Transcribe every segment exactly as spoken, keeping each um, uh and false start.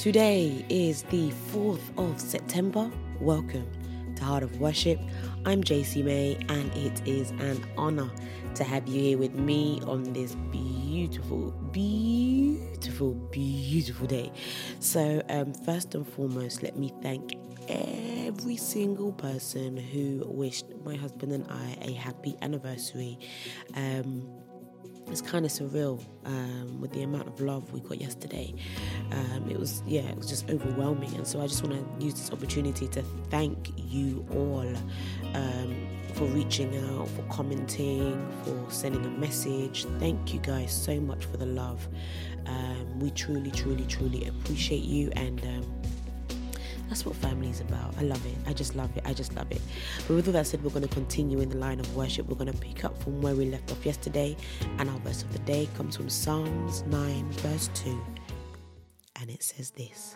Today is the fourth of September. Welcome to Heart of Worship. I'm J C May, and it is an honor to have you here with me on this beautiful, beautiful, beautiful day. So um, first and foremost, let me thank every single person who wished my husband and I a happy anniversary. Um, It's kind of surreal um, with the amount of love we got yesterday. Um, it was, yeah, it was just overwhelming. And so I just want to use this opportunity to thank you all um, for reaching out, for commenting, for sending a message. Thank you guys so much for the love. Um, we truly, truly, truly appreciate you. And um, that's what family is about. I love it. I just love it. I just love it. But with all that said, we're going to continue in the line of worship. We're going to pick up from where we left off yesterday. And our verse of the day comes from Psalms nine, verse two. And it says this: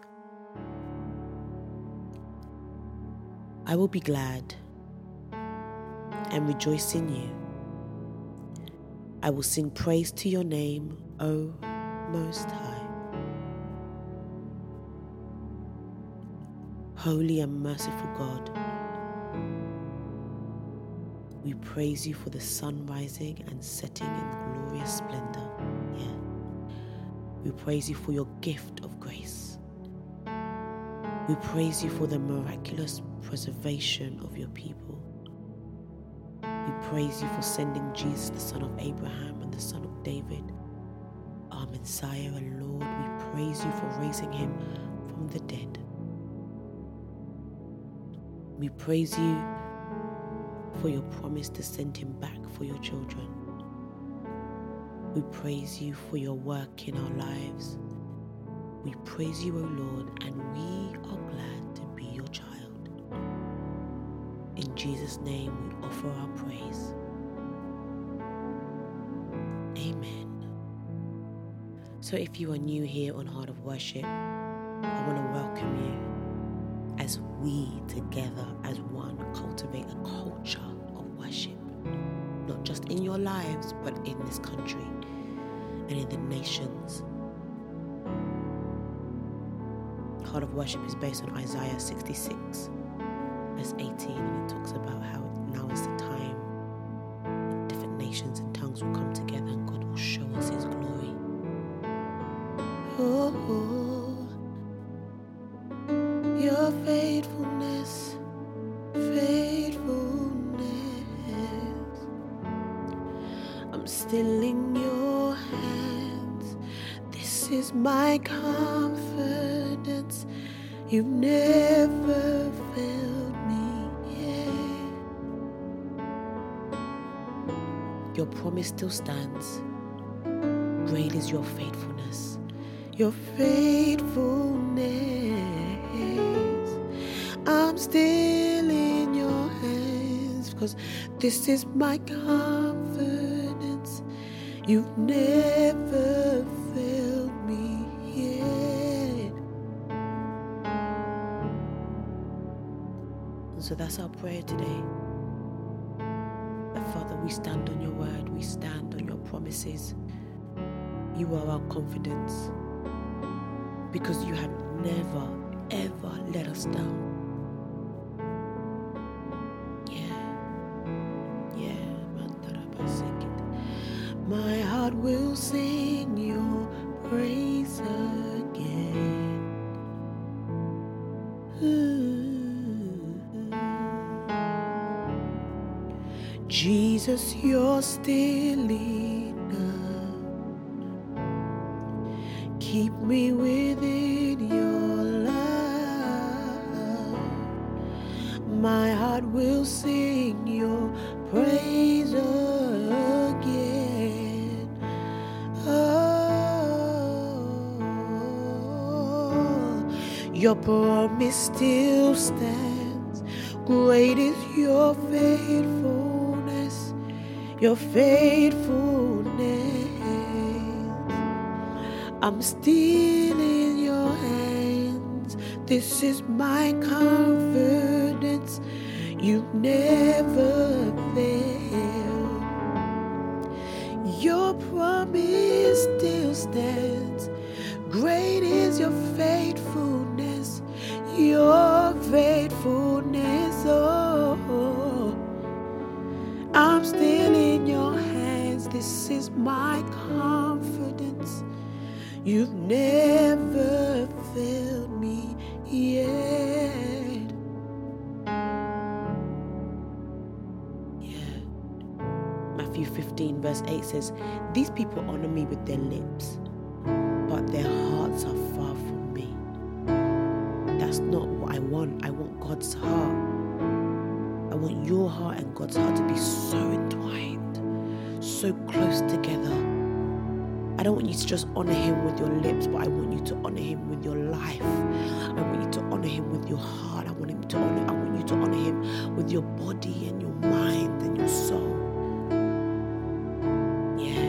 I will be glad and rejoice in you. I will sing praise to your name, O Most High. Holy and merciful God, we praise you for the sun rising and setting in glorious splendor. Yeah. We praise you for your gift of grace. We praise you for the miraculous preservation of your people. We praise you for sending Jesus, the son of Abraham and the son of David, our Messiah and Lord. We praise you for raising him from the dead. We praise you for your promise to send him back for your children. We praise you for your work in our lives. We praise you, O Lord, and we are glad to be your child. In Jesus' name we offer our praise. Amen. So if you are new here on Heart of Worship, I want to welcome you as we together as one cultivate a culture of worship, not just in your lives, but in this country and in the nations. Heart of Worship is based on Isaiah sixty-six, verse eighteen, and it talks about how now is the time that different nations and tongues will come together and God will show us his glory. Oh, oh. Your faithfulness, faithfulness. I'm still in your hands. This is my confidence. You've never failed me yet. Your promise still stands. Great is your faithfulness. Your faithfulness. I'm still in your hands, because this is my confidence. You've never failed me yet. And so that's our prayer today. That Father, we stand on your word, we stand on your promises. You are our confidence, because you have never, ever let us down. My heart will sing your praise again. Ooh. Jesus, you're still enough. Keep me within your love. My heart will sing your praise again. Your promise still stands. Great is your faithfulness, your faithfulness. I'm still in your hands. This is my confidence. You've never failed. Your promise still stands. Great is your faithfulness, You've never failed me yet. Yeah. Matthew fifteen verse eight says, these people honor me with their lips, but their hearts are far from me. That's not what I want. I want God's heart. I want your heart and God's heart to be so entwined, so close together. I don't want you to just honor him with your lips, but I want you to honor him with your life. I want you to honor him with your heart. I want him to honor. I want you to honor him with your body and your mind and your soul. Yeah.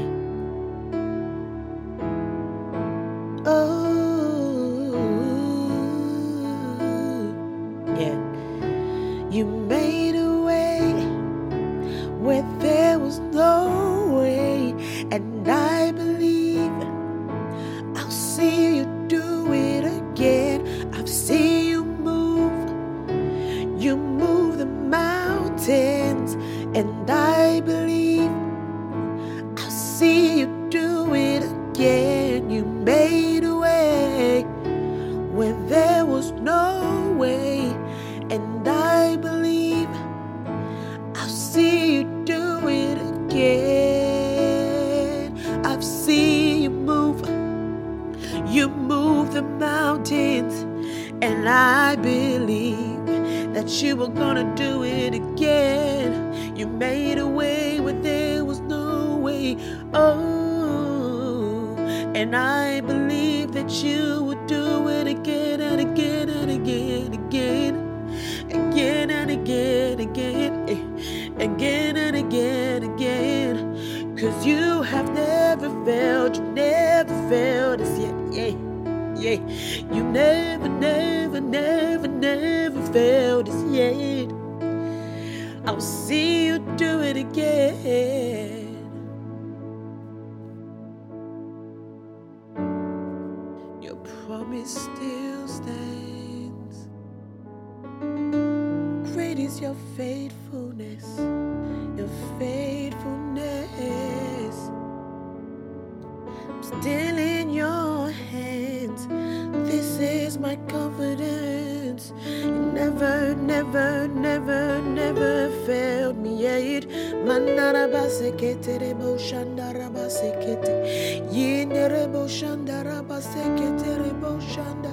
Oh, yeah. You made a way where there was no way, and I believe I'll see you do it again. I've seen you move. You move the mountains, and I believe I'll see you do it again. You made a way where there was no way, and I believe I'll see you do it again. I've seen you move. You move the mountains, and I believe that you were gonna do it again. You made a way where there was no way. Oh, and I believe that you would do it again and again and again, again, again and again, again, again and again, again. Cause you have never failed, you never failed us yet. Yeah, yeah. You never, never, never, never failed us yet. I'll see you do it again. Your promise still stands. Great is your faithfulness, your faithfulness. I'm still in your hands. This is my confidence. You never, never, never, never failed me yet. Mandaraba sekete rebo shandaraba sekete. Yenderebo shandaraba sekete rebo shanda.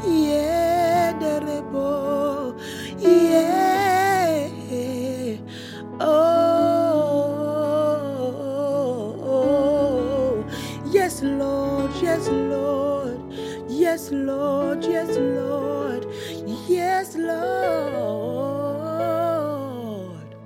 Yenderebo. Yeah. Oh. Yes, Lord. Yes, Lord. Yes, Lord. Yes, Lord. Yes, Lord.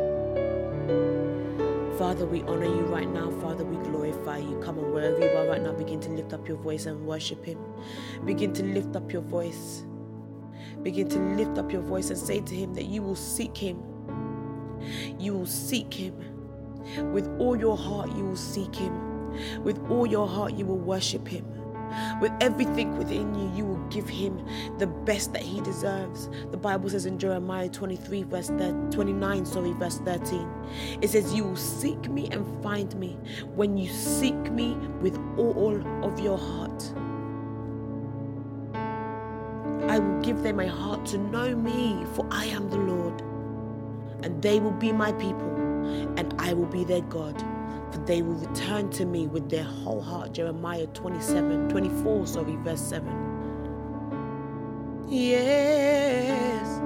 Father, we honor you right now. Father, we glorify you. Come on, wherever you are right now, begin to lift up your voice and worship him. Begin to lift up your voice. Begin to lift up your voice and say to him that you will seek him. You will seek him. With all your heart, you will seek him. With all your heart, you will worship him. With everything within you, you will give him the best that he deserves. The Bible says in Jeremiah twenty-three, verse twenty-nine, sorry, verse thirteen. It says, you will seek me and find me when you seek me with all of your heart. I will give them a heart to know me, for I am the Lord. And they will be my people, and I will be their God. For they will return to me with their whole heart. Jeremiah twenty-seven, twenty-four, sorry, verse seven. Yes.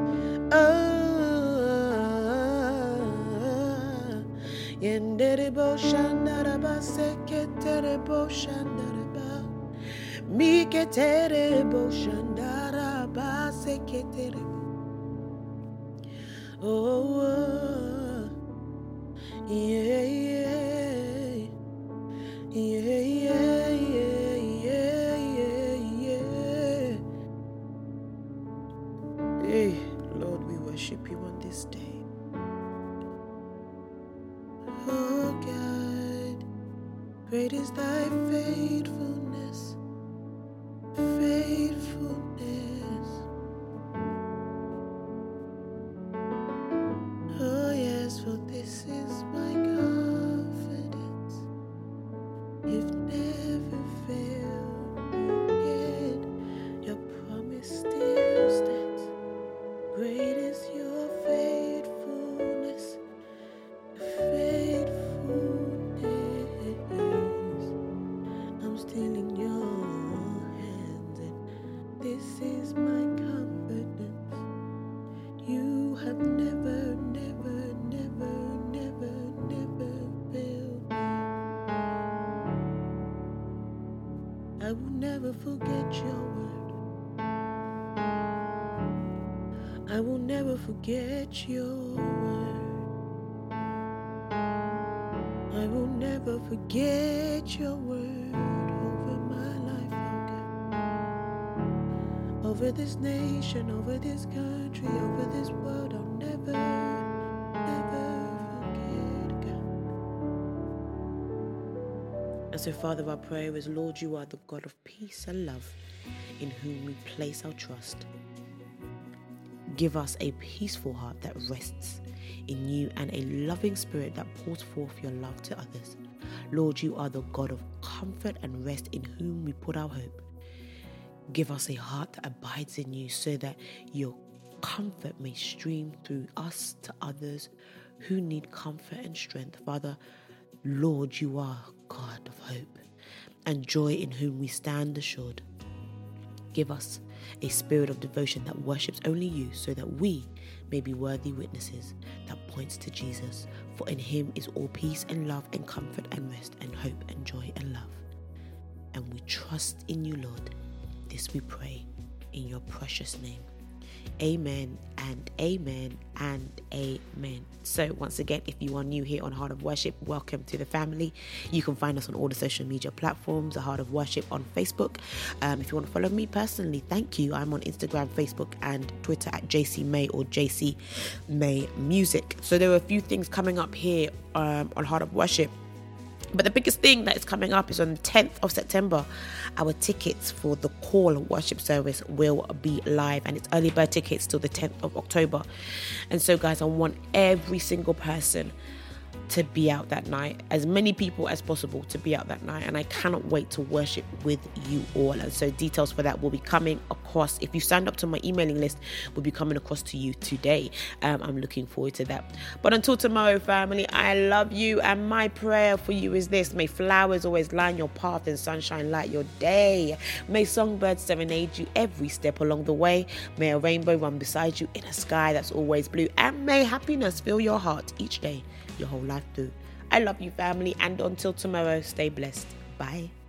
Oh. Yenderebo shandaraba seketerebo shandaraba. Miketerebo shandaraba seketerebo. Oh. Yeah, yeah. Yeah, yeah, yeah, yeah, yeah, yeah. Hey, Lord, we worship you on this day. Oh God, great is thy faithfulness, faithfulness. Oh yes, for this is my confidence. You've never failed never forget your word. I will never forget your word. I will never forget your word over my life, oh God. Over this nation, over this country, over this world, I'll never, never forget, God. And so, Father, our prayer is, Lord, you are the God of peace and love, in whom we place our trust. Give us a peaceful heart that rests in you and a loving spirit that pours forth your love to others. Lord, you are the God of comfort and rest, in whom we put our hope. Give us a heart that abides in you, so that your comfort may stream through us to others who need comfort and strength. Father, Lord, you are God of hope and joy, in whom we stand assured. Give us a spirit of devotion that worships only you, so that we may be worthy witnesses that points to Jesus. For in him is all peace and love and comfort and rest and hope and joy and love. And we trust in you, Lord. This we pray in your precious name. Amen and amen and amen. So once again, if you are new here on Heart of Worship, welcome to the family. You can find us on all the social media platforms, The Heart of Worship on Facebook. Um, if you want to follow me personally, thank you. I'm on Instagram, Facebook and Twitter at J C May or J C May Music. So there are a few things coming up here um, on Heart of Worship. But the biggest thing that is coming up is on the tenth of September. Our tickets for the Call worship service will be live, and it's early bird tickets till the tenth of October. And so, guys, I want every single person to be out that night, as many people as possible to be out that night, and I cannot wait to worship with you all. And so details for that will be coming across. If you signed up to my emailing list, will be coming across to you today. um, I'm looking forward to that. But until tomorrow, family, I love you, and my prayer for you is this: may flowers always line your path and sunshine light your day. May songbirds serenade you every step along the way. May a rainbow run beside you in a sky that's always blue, and may happiness fill your heart each day, your whole life through. I love you, family, and until tomorrow, stay blessed. Bye.